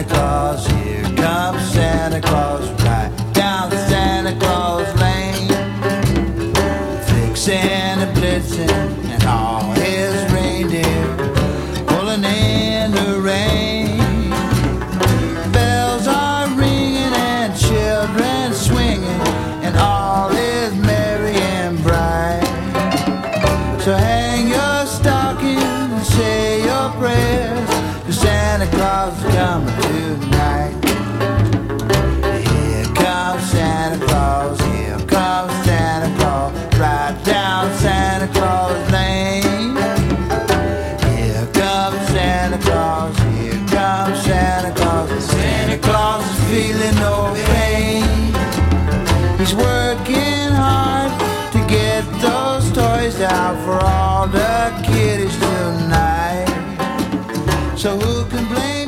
Santa Claus, here comes Santa Claus, right down Santa Claus Lane. Fixing and blitzing and all his reindeer pulling in the rain. Bells are ringing and children swinging and all is merry and bright. So hang your stocking and say your prayers, 'cause Santa Claus is coming tonight. Here comes Santa Claus, here comes Santa Claus, right down Santa Claus Lane. Here comes Santa Claus, here comes Santa Claus. Santa Claus is feeling no pain. He's working hard to get those toys out for all the kiddies tonight. So who can blame